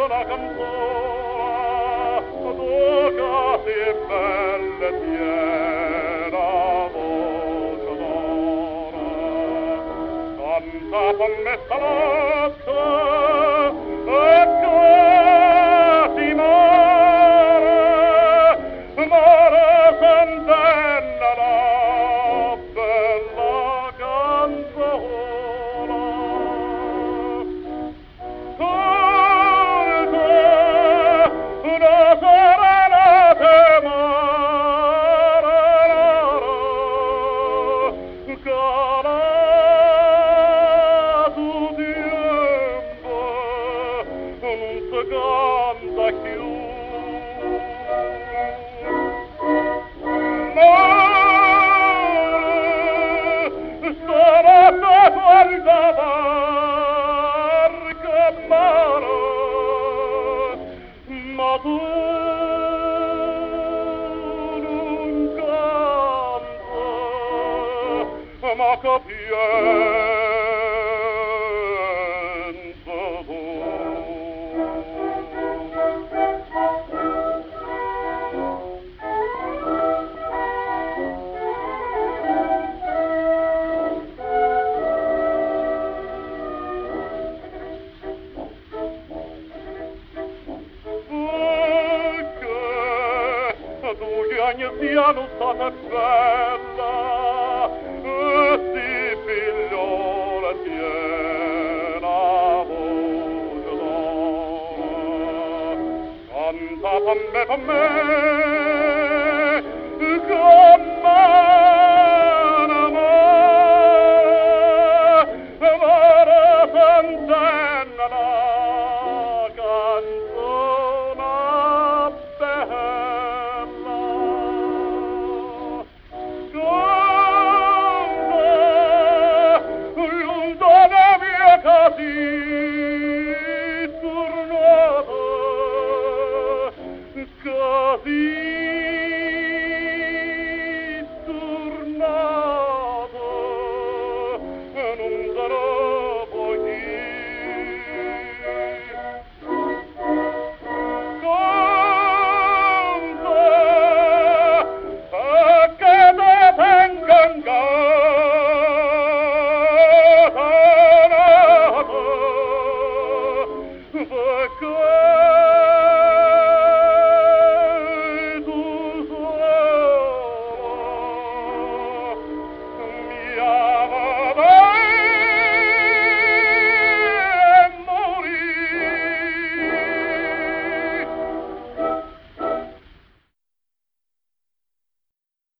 una canzone duca e belle piena voce d'oro canta con me stanotte e che si muore sentendo la bella canzone una serenata calato tempo non si canta più stanotte quando barca mare ma tu non canta ma capienza tu ogni piano stata bella e si figliola piena voce d'oro canta con me con amore sentendo la canzone bella lontana mia così tornata così tornata non sarò